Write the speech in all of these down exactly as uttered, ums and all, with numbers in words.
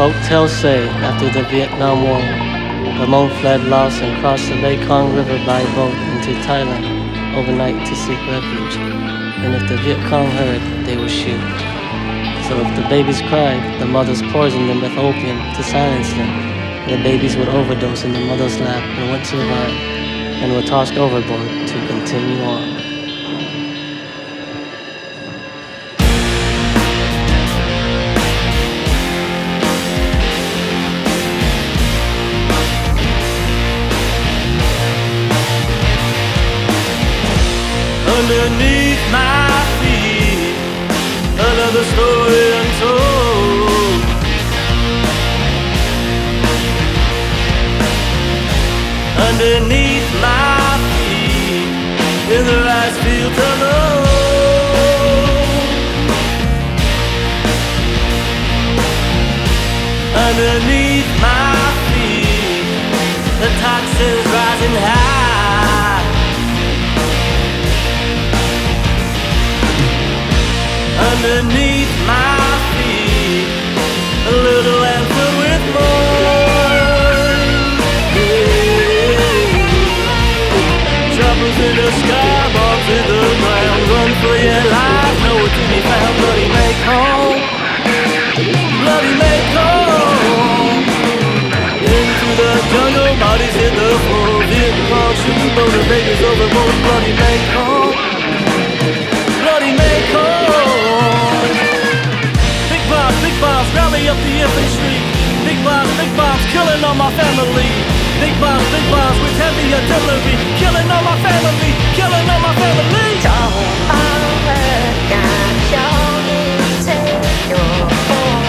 Folktales say after the Vietnam War, the Hmong fled Laos and crossed the Mekong River by boat into Thailand overnight to seek refuge. And if the Viet Cong heard, they would shoot. So if the babies cried, the mothers poisoned them with opium to silence them. The babies would overdose in the mother's lap and would survive, and were tossed overboard to continue on. Underneath my feet, another story untold. Underneath my feet, in the rice fields alone. Underneath my feet, the toxins rising high. Underneath my feet, a little answer with more. Yeah. Troubles in the sky, bombs in the ground. Run for your life, nowhere to be found. Bloody make home, bloody make home. Into the jungle, bodies in the floor. Viet Cong shooting motor babies overboard. Bloody make home, bloody make home. Big bombs, rally up the infantry. Big bombs, big bombs, killing all my family. Big bombs, big bombs with heavy artillery. Killing all my family, killing all my family. Don't overcome, show me take your own.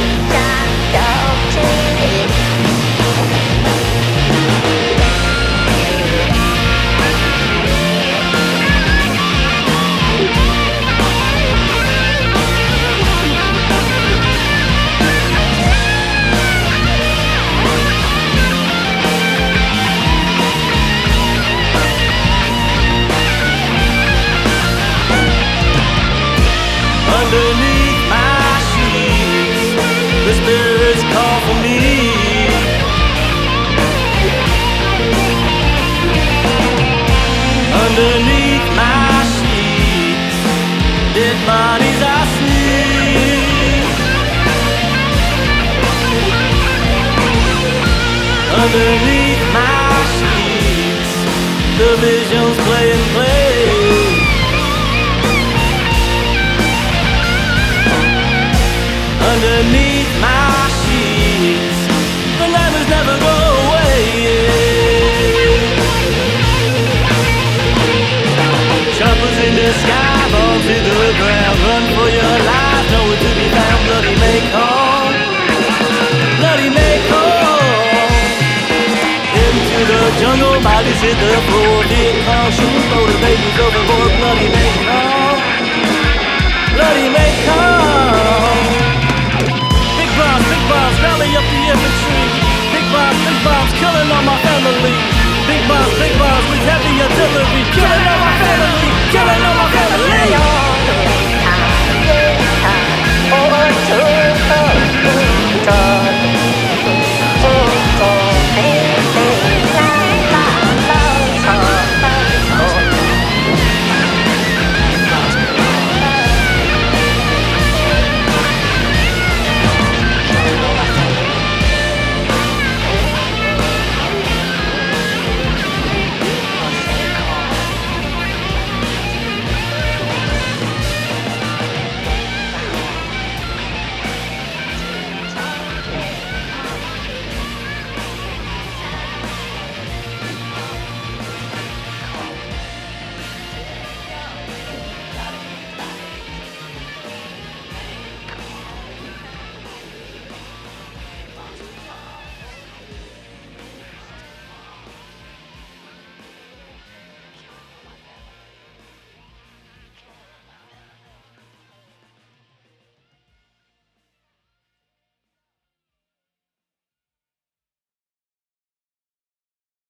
Underneath my sheets, the spirits call for me. Underneath my sheets, dead bodies I see. Underneath my sheets, the visions play and play. Underneath my sheets, the nightmares never go away. Choppers in the sky, bombs in the ground. Run for your life, nowhere to be found. Bloody make home, bloody make home. Into the jungle, bodies hit the floor. Viet Cong shooting motor babies overboard. Bloody make home, bloody make home. Big bombs, rally up the infantry. Big bombs, big bombs, killing all my